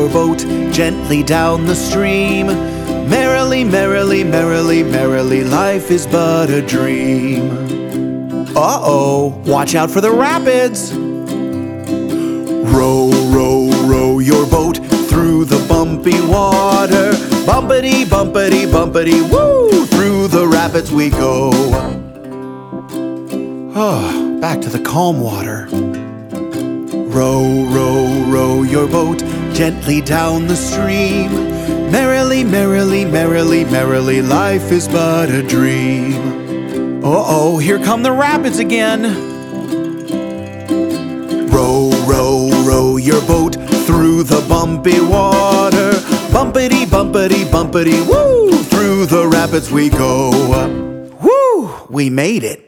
your boat gently down the stream. Merrily, merrily, merrily, merrily, life is but a dream. Uh-oh, watch out for the rapids. Row, row, row your boat through the bumpy water. Bumpity, bumpity, bumpity, woo! Through the rapids we go. Oh, back to the calm water. Row, row, row your boat gently down the stream. Merrily, merrily, merrily, merrily, life is but a dream. Uh-oh, here come the rapids again. Row, row, row your boat through the bumpy water. Bumpity, bumpity, bumpity, woo! Through the rapids we go. Woo! We made it.